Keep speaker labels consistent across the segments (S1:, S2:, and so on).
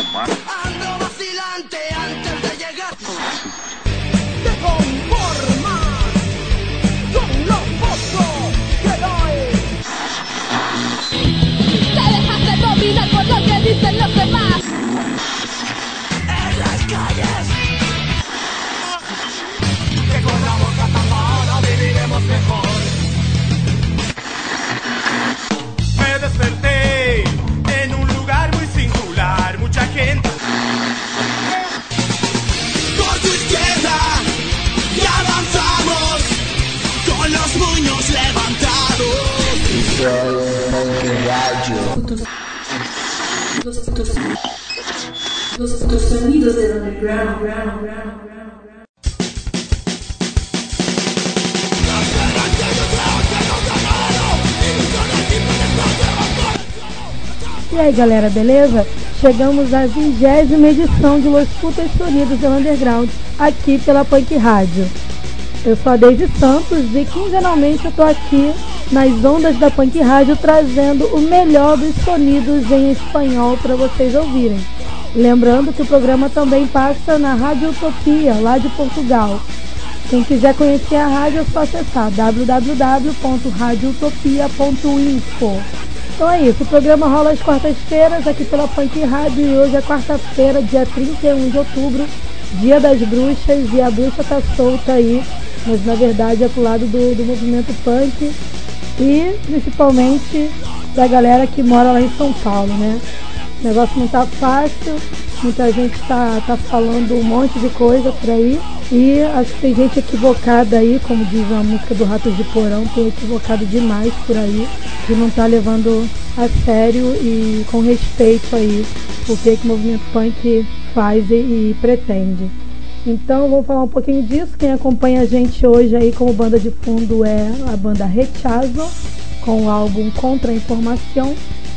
S1: Ando vacilante antes de llegar. Te conformas con los votos que doy.
S2: Te dejaste dominar por lo que dicen los demás.
S1: En las calles. Que con la boca tapada viviremos mejor.
S3: Me desperté en un lugar muy singular, mucha gente.
S1: Por tu izquierda y avanzamos con los puños levantados.
S4: Los sonidos del underground.
S5: E aí galera, beleza? Chegamos à 20ª edição de Los Putos Sonidos do Underground, aqui pela Punk Rádio. Eu sou a Deise Santos e quinzenalmente eu tô aqui nas ondas da Punk Rádio trazendo o melhor dos sonidos em espanhol para vocês ouvirem. Lembrando que o programa também passa na Rádio Utopia, lá de Portugal. Quem quiser conhecer a rádio é só acessar www.radioutopia.info. Então é isso, o programa rola às quartas-feiras aqui pela Punk Rádio e hoje é quarta-feira, dia 31 de outubro, dia das bruxas, e a bruxa tá solta aí, mas na verdade é pro lado do movimento punk e principalmente da galera que mora lá em São Paulo, né? O negócio não tá fácil, muita gente tá falando um monte de coisa por aí e acho que tem gente equivocada aí, como diz a música do Ratos de Porão, tem equivocado demais por aí, que não tá levando a sério e com respeito aí o que o movimento punk faz e pretende. Então vamos falar um pouquinho disso. Quem acompanha a gente hoje aí como banda de fundo é a banda Rechazo, com o álbum Contra a Informação.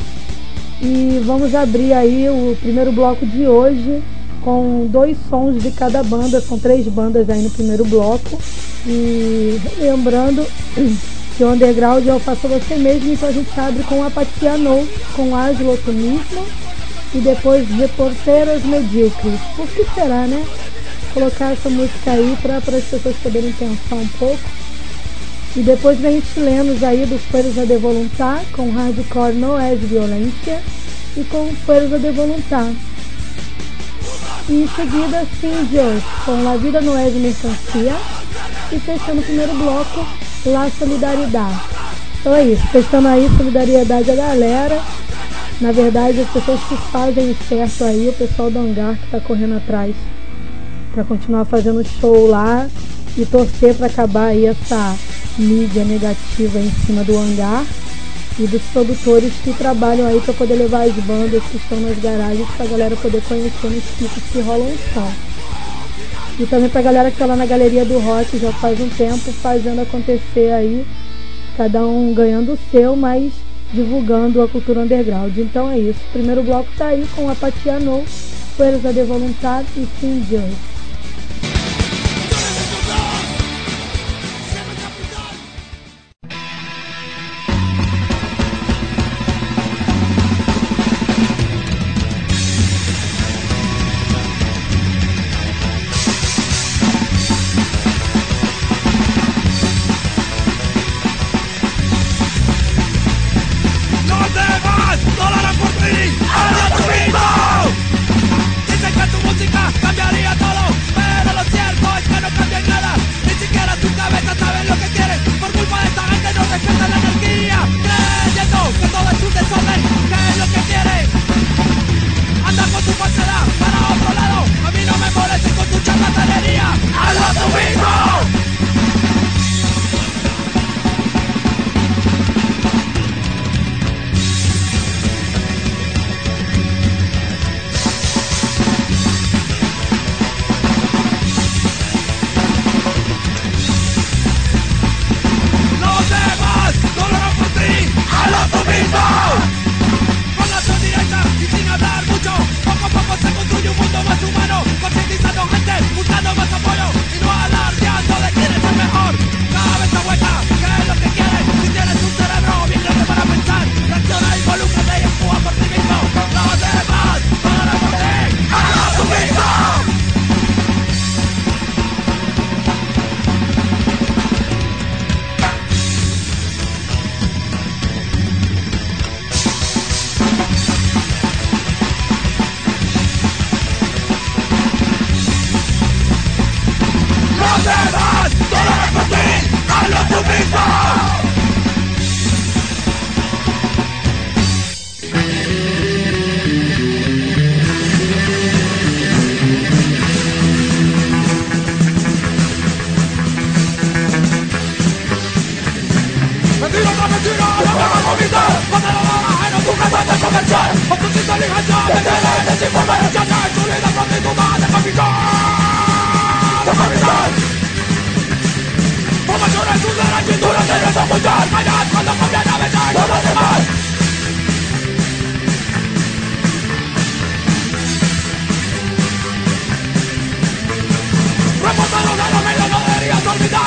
S5: E vamos abrir aí o primeiro bloco de hoje com 2 sons de cada banda, são 3 bandas aí no primeiro bloco. E lembrando que o underground é o faça você mesmo, então a gente abre com Apatia No, com Aslo Otimismo, e depois Reporteras Medíocres. Por que será, né? Colocar essa música aí para as pessoas poderem pensar um pouco. E depois vem chilenos aí do Fuerza de Voluntad, com Hardcore No Es Violência, e com Fuerza de Voluntad. E em seguida, Sindios, com La Vida No Es Mercancia, e fechando o primeiro bloco, La Solidaridade. Então é isso, fechando aí solidariedade à galera. Na verdade, as pessoas que fazem certo aí, o pessoal do Hangar que tá correndo atrás para continuar fazendo show lá e torcer para acabar aí essa mídia negativa em cima do Hangar e dos produtores que trabalham aí para poder levar as bandas que estão nas garagens pra galera poder conhecer nos picos que rolam o som. E também pra galera que tá lá na Galeria do Rock já faz um tempo fazendo acontecer aí, cada um ganhando o seu, mas divulgando a cultura underground. Então é isso, o primeiro bloco tá aí com Apatia No, Fuerza de Voluntad e Sin Dios.
S3: Cambiaría todo.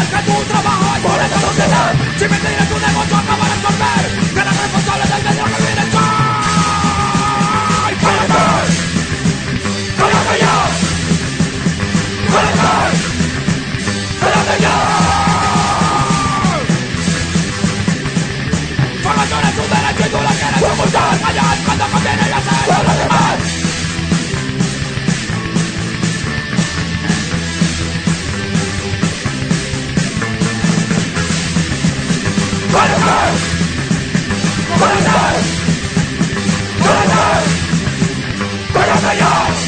S1: que tu trabajo es por esta sociedad. Si me tienes tu negocio acaba de absorber, que eres responsable del medio que viene soy. ¡Cállate! ¡Cállate ya! ¡Cállate! ¡Cállate ya! Formación es un derecho y tú la quieres ocultar. Callar cuando conviene y hacer a los demás. ¡Cállate! ¡Cállate! ¡Cállate! ¡Cállate ya!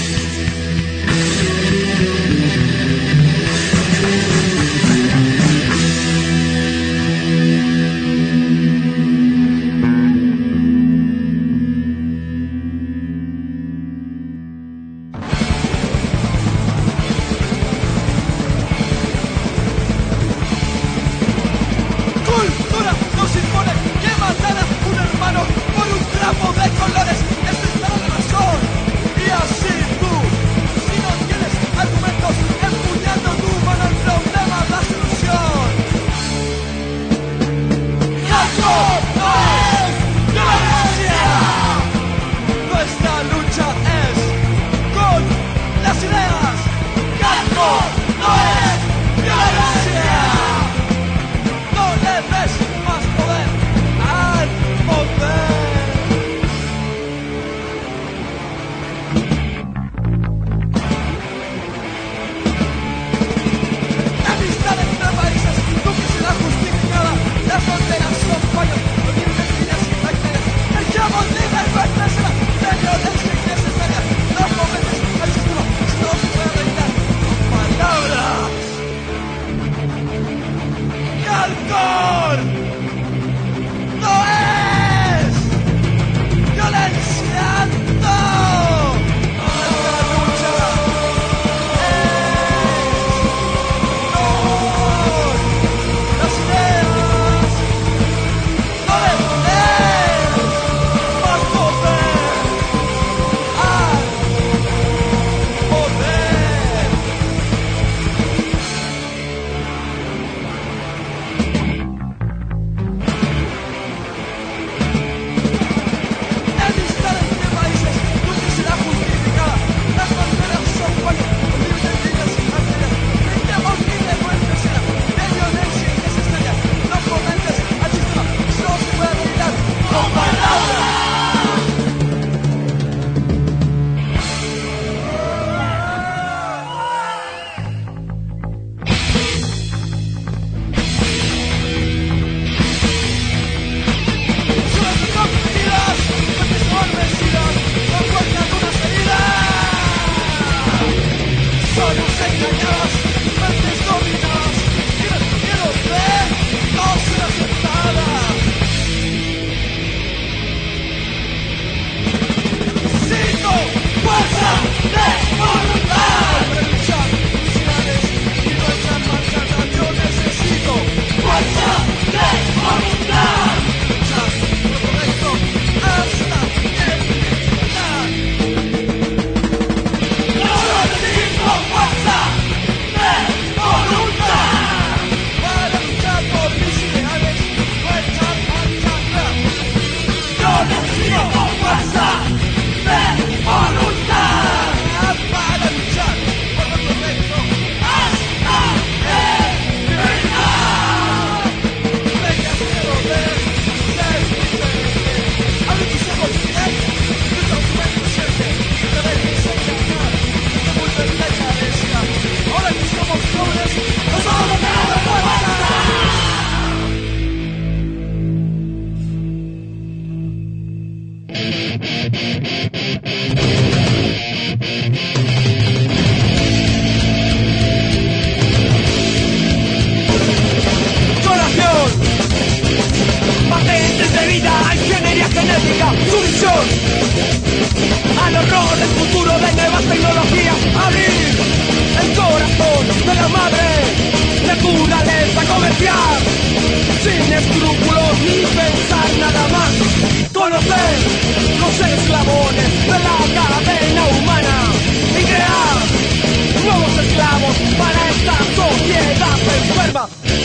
S3: sin escrúpulos ni pensar nada más. Conocer los eslabones de la cadena humana y crear nuevos esclavos para esta sociedad enferma.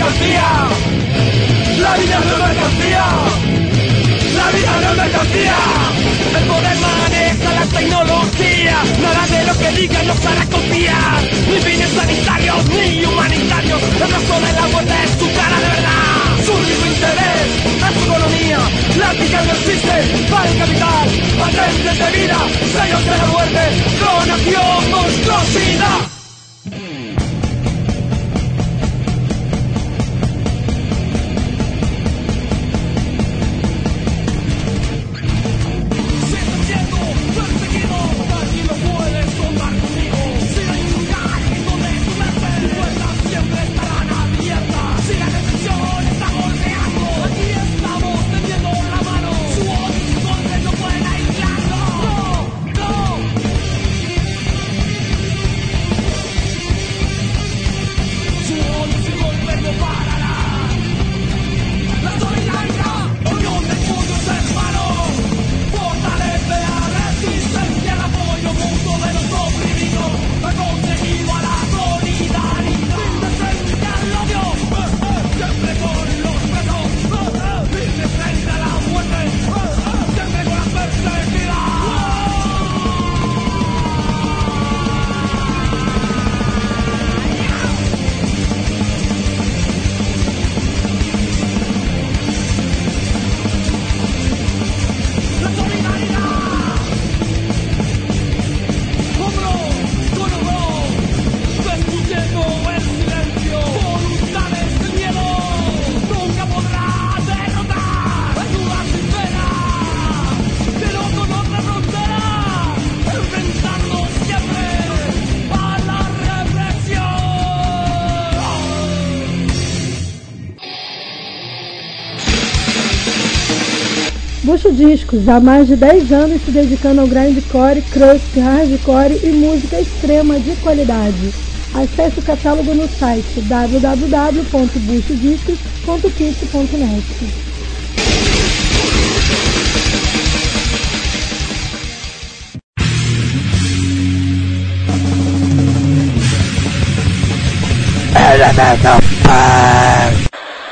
S1: mercancía. La vida no es mercancía. La vida no es mercancía. El poder maneja la tecnología. Nada de lo que digan nos hará confiar. Ni fines sanitarios ni humanitarios. El rostro de la muerte es su cara de verdad. Su único interés es su economía. La ética no existe para el capital. Patentes de vida, sellos de la muerte. Clonación, monstruosidad.
S5: Bucho Discos, há mais de 10 anos se dedicando ao grindcore, crust, hardcore e música extrema de qualidade. Acesse o catálogo no site www.buchodiscos.pix.net.
S1: Elemental Punk.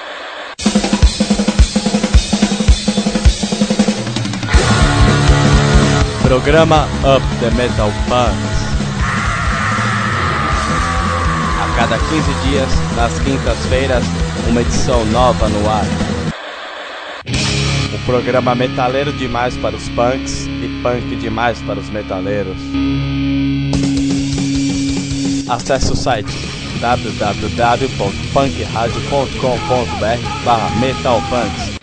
S6: Programa Up the Metal Punks. A cada 15 dias, nas quintas-feiras, uma edição nova no ar. O programa metaleiro demais para os punks e punk demais para os metaleiros. Acesse o site www.punkradio.com.br/metalpunks.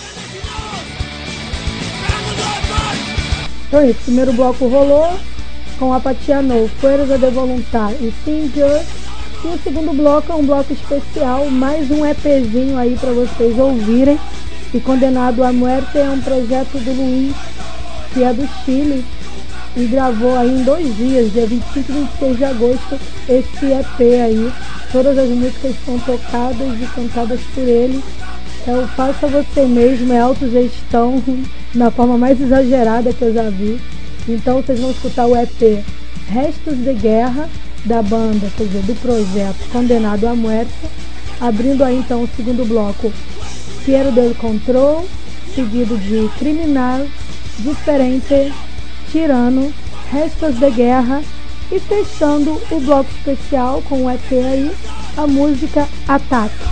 S5: Então isso, o primeiro bloco rolou com Apatia No, Fuerza de Voluntad e Singer. E o segundo bloco é um bloco especial, mais um EPzinho aí para vocês ouvirem. E Condenado à Muerte é um projeto do Luiz, que é do Chile, e gravou aí em 2 dias, dia 25 e 26 de agosto, esse EP aí. Todas as músicas são tocadas e cantadas por ele. É o Faça Você Mesmo, é autogestão na forma mais exagerada que eu já vi. Então vocês vão escutar o EP Restos de Guerra da banda, quer dizer, do projeto Condenado à Muerte. Abrindo aí então o segundo bloco, Piero del Control, seguido de Criminal, Diferente, Tirano, Restos de Guerra, e fechando o bloco especial com o EP aí, a música Ataque.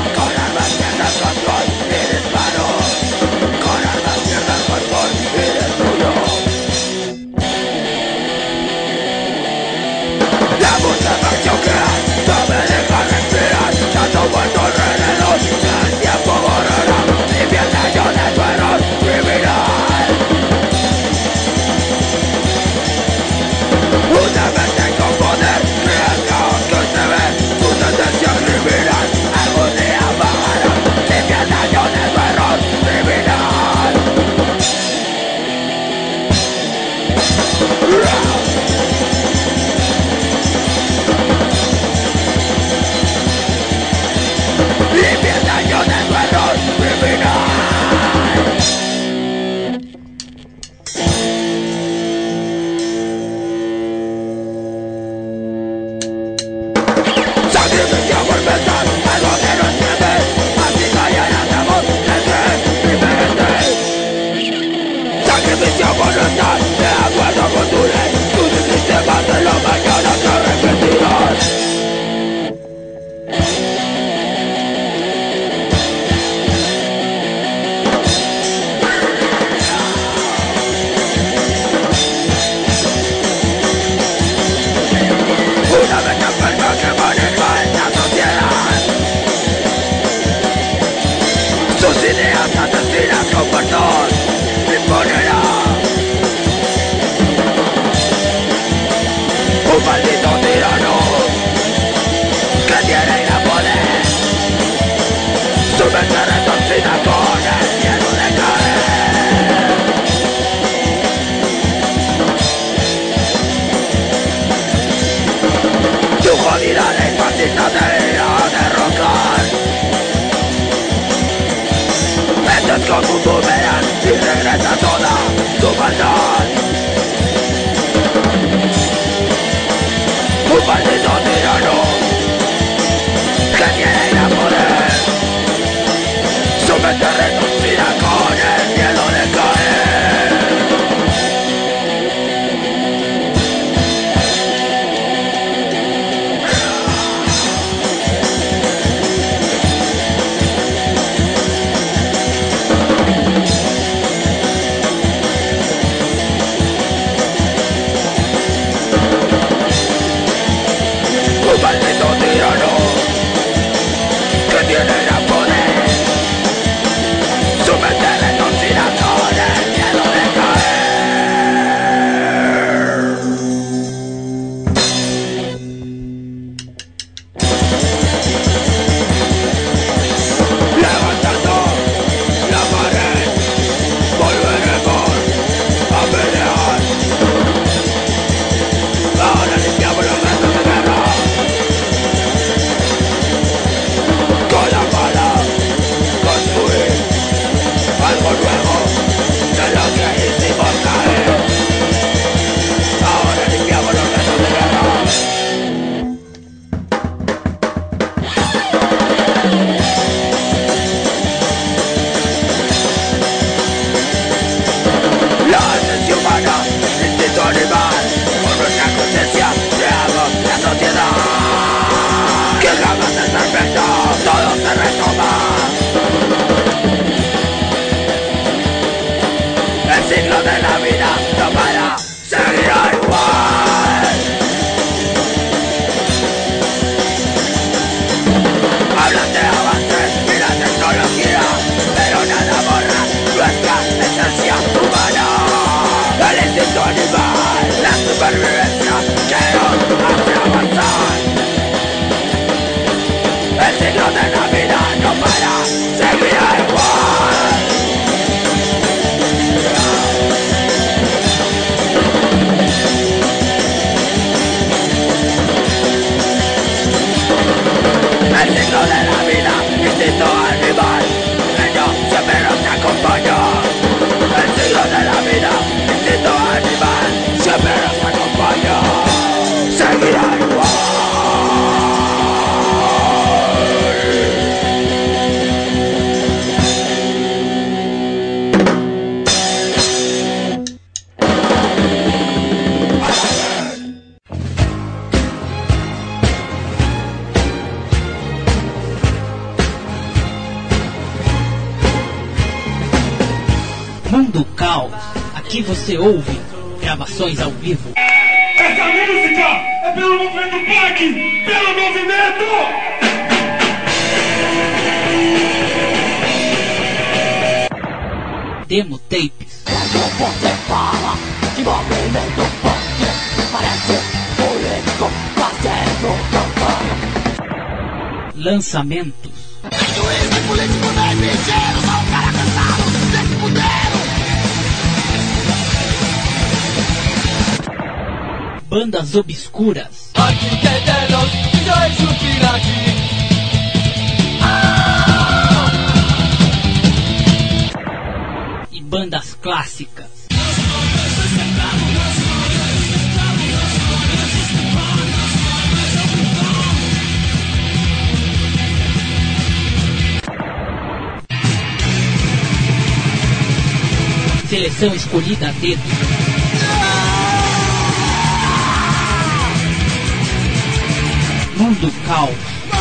S1: Con armas pierdas control y ciclo de la vida no para, seguirá igual. Hablan de avances y la tecnología, pero nada borra nuestra esencia humana. El instinto animal, la supervivencia que nos hace avanzar. El ciclo de la vida no para, seguirá igual. El ciclo de la vida, instinto animal, ello siempre nos acompaña. El ciclo de la vida, instinto animal, siempre nos acompaña. Seguirá igual.
S7: Mundo Caos, aqui você ouve gravações ao vivo.
S3: Essa música é pelo movimento punk, pelo movimento!
S7: Demo tapes.
S1: Você fala de movimento punk, parece político fazendo campanha.
S7: Lançamentos.
S1: Juiz político da MG, eu sou um cara cansado desse poder.
S7: Bandas obscuras. E bandas clássicas. Seleção escolhida a dedo. Mundo Caos.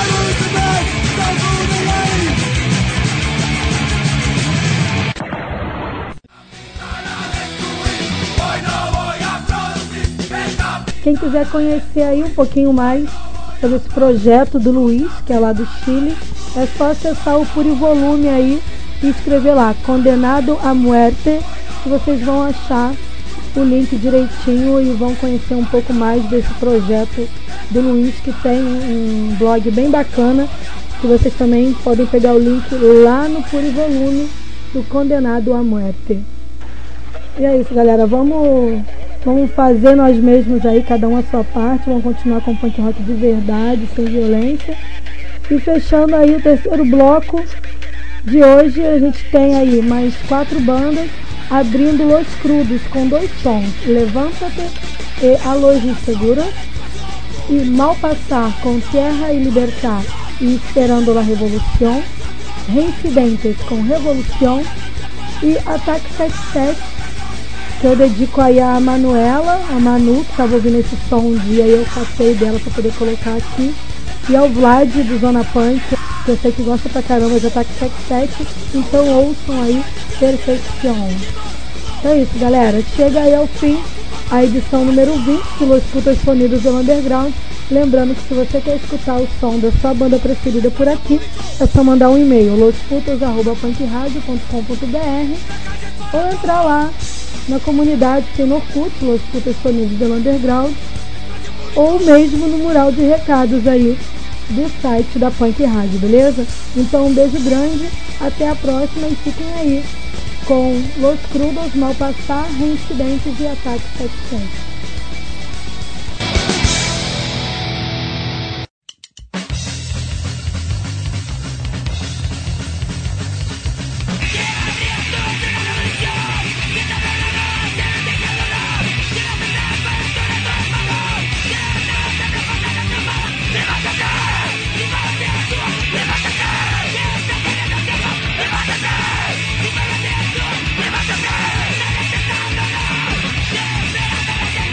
S5: Quem quiser conhecer aí um pouquinho mais sobre esse projeto do Luiz, que é lá do Chile, é só acessar o Purivolume aí e escrever lá, Condenado a Muerte, que vocês vão achar o link direitinho e vão conhecer um pouco mais desse projeto do Luiz, que tem um blog bem bacana, que vocês também podem pegar o link lá no Purivolume do Condenado a Muerte. E é isso, galera, vamos fazer nós mesmos aí, cada um a sua parte, vamos continuar com o punk rock de verdade, sem violência. E fechando aí o terceiro bloco de hoje, a gente tem aí mais 4 bandas, abrindo Los Crudos com 2 sons, Levántate e A Luz Segura, e Mal Passar com Tierra y Libertad e Esperando la Revolución, Reincidentes com Revolución e Ataque 77, que eu dedico aí a Manuela, a Manu, que estava ouvindo esse som um dia e eu catei dela para poder colocar aqui, e ao Vlad do Zona Punk, que eu sei que gosta pra caramba de Ataque 77, então ouçam aí Perfeição. Então é isso, galera, chega aí ao fim a edição número 20 de Los Putas Sonidos do Underground. Lembrando que se você quer escutar o som da sua banda preferida por aqui, é só mandar um e-mail, losputas@punkradio.com.br, ou entrar lá na comunidade que tem no Orkut, Los Putas Sonidos do Underground, ou mesmo no mural de recados aí do site da Punk Rádio, beleza? Então um beijo grande, até a próxima e fiquem aí com Los Crudos, Mal Passar, Reincidentes e Ataque 77.
S1: Levántate,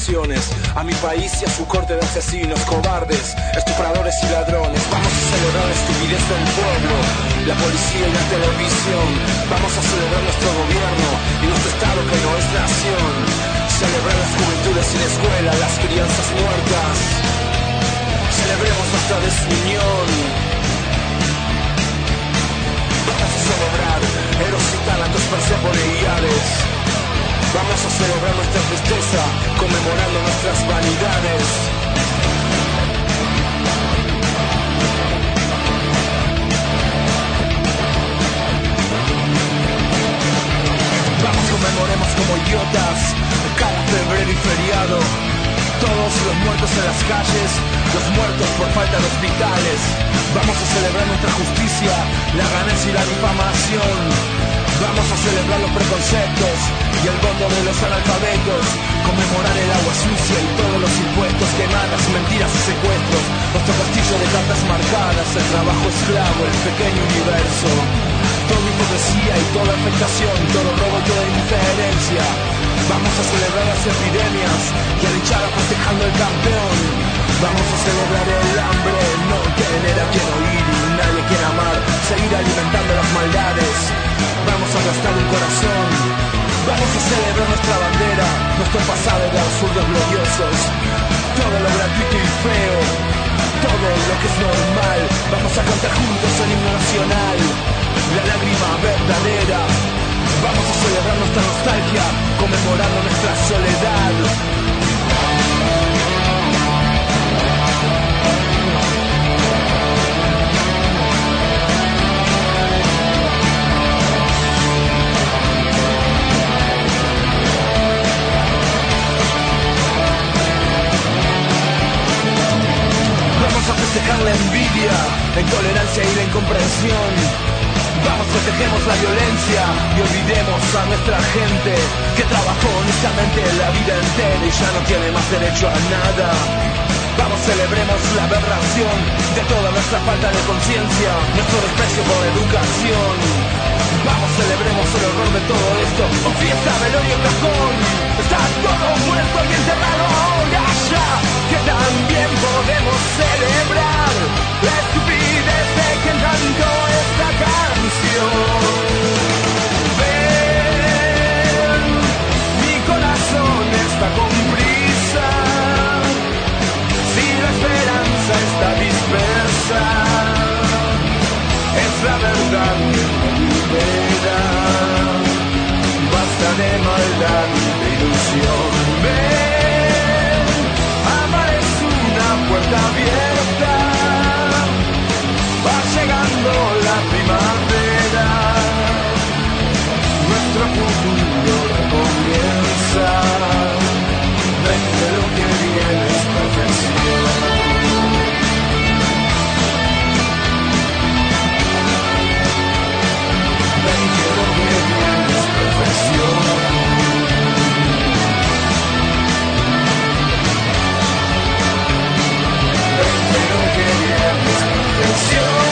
S8: naciones, a mi país y a su corte de asesinos, cobardes, estupradores y ladrones. Vamos a celebrar la estupidez del pueblo, la policía y la televisión. Vamos a celebrar nuestro gobierno y nuestro estado que no es nación. Celebrar las juventudes sin escuela, las crianzas muertas. Celebremos nuestra desunión. Vamos a celebrar Eros y Tánatos, Perséfone y Hades. Vamos a celebrar nuestra tristeza, conmemorando nuestras vanidades. Vamos, conmemoremos como idiotas cada febrero y feriado. Todos los muertos en las calles, los muertos por falta de hospitales. Vamos a celebrar nuestra justicia, la ganancia y la difamación. Vamos a celebrar los preconceptos y el gondo de los analfabetos. Conmemorar el agua sucia y todos los impuestos, quemadas, mentiras y secuestros. Nuestro castillo de cartas marcadas, el trabajo esclavo, el pequeño universo. Toda hipocresía y toda afectación, todo robo y toda indiferencia. Vamos a celebrar las epidemias y a Lichara festejando el campeón. Vamos a celebrar el hambre, no tener a quien oír y nadie quien amar. Seguir alimentando las maldades. Vamos a gastar un corazón. Vamos a celebrar nuestra bandera, nuestro pasado de absurdos gloriosos. Todo lo gratuito y feo, todo lo que es normal. Vamos a cantar juntos el himno nacional, la lágrima verdadera. Vamos a celebrar nuestra nostalgia, conmemorando nuestra soledad. Vamos a festejar la envidia, la intolerancia y la incomprensión. Vamos, festejemos la violencia y olvidemos a nuestra gente que trabajó honestamente la vida entera y ya no tiene más derecho a nada. Vamos, celebremos la aberración de toda nuestra falta de conciencia, nuestro desprecio por la educación. Vamos, celebremos el horror de todo esto. Oh, fiesta, velorio, cajón. Está todo muerto y enterrado ahora ya, que también podemos celebrar la estupidez de quien cantó esta canción. Ven, mi corazón está con prisa, si la esperanza está dispersa, es la verdad que me libera. Basta de maldad y de ilusión. Ven, amar es una puerta abierta, va llegando la primavera, nuestro futuro comienza. Ven que lo que viene es perfección. Ven que lo que viene es perfección. Ven que lo que viene es perfección.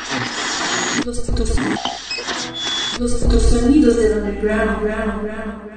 S4: Los sonidos del underground.